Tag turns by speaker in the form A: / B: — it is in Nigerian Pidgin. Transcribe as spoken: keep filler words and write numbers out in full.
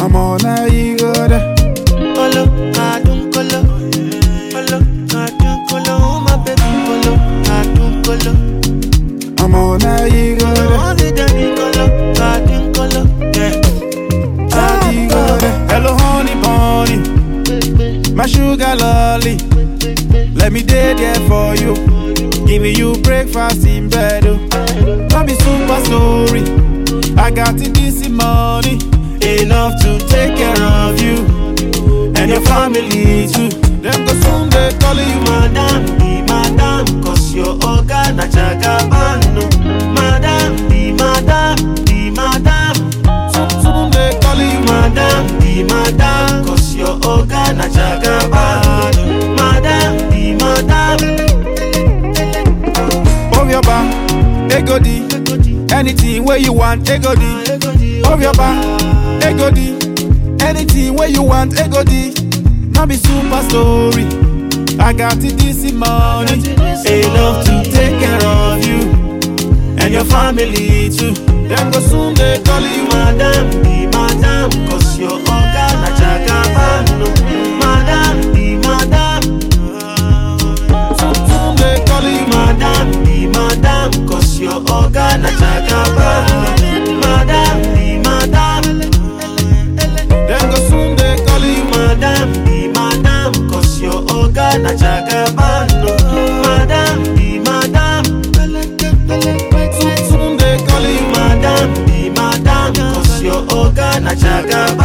A: I'm on a ego.
B: Colo, cartoon colo. Colo, cartoon colo. Oh my baby, colo, cartoon colo.
A: I'm on a ego.
B: Only daddy colo, cartoon colo. Yeah.
A: A ego. Hello honey bunny, my sugar lolly. Let me day there for you. Giving you breakfast in bed. Oh. Not be super story. I got it this money, enough to take care of you and your family too. Them go soon they call you
B: Madam, be madam, cause your organ a jagabano. Madam, be madam, be madam.
A: soon, soon they call you
B: Madam, be madam, cause your organ a jagabano. Madam, be madam.
A: Of your back, egodi. Anything where you want, egodi. Of your back, egodi. Anything where you want, egodi. Not be super story. I got it this money, enough to take care of you and your family too. Them go soon they call you
B: Madam, be madam, cause your organ a jagabano. Madam, be madam.
A: soon, soon they call you
B: Madam, be madam, cause your organ a jagabano. Madam, be madam.
A: Them go soon they call you
B: Madam, be madam, cause your organ a jagabano. Madam, be madam.
A: soon, soon they call you
B: Madam, be madam, cause your organ a jagabano.